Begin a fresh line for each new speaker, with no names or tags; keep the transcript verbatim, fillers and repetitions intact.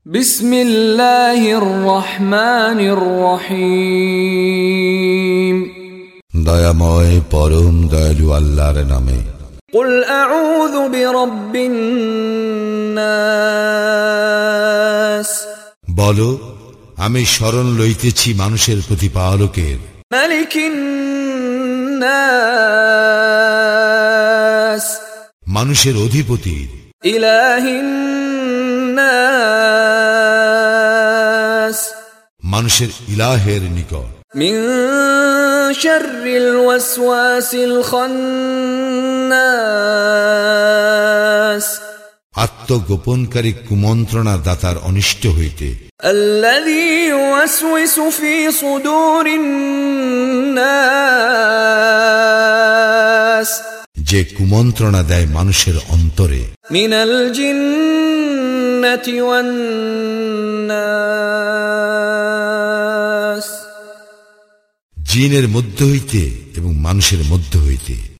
বিসমিল্লাহির রহমানির রহিম।
দয়াময় পরম দয়ালু আল্লাহর নামে।
কুল আউযু বিরাব্বিন নাস,
বলো আমি শরণ লইতেছি মানুষের প্রতিপালকের।
মালিকিন নাস,
মানুষের অধিপতির।
ইলাহিন নাস,
মানুষের ইলাহের নিকট।
মিন শাররিল ওয়াসওয়াসিল খান্নাস,
আত্মগোপনকারী কুমন্ত্রণা দাতার অনিষ্ট হইতে।
আল্লাযী ইউওয়াসওয়িসু ফী সুদুরিন নাস,
যে কুমন্ত্রণা দেয় মানুষের অন্তরে।
মিনাল জিন্নাতি ওয়ান নাস,
জিনের মধ্য হইতে এবং মানুষের মধ্য হইতে।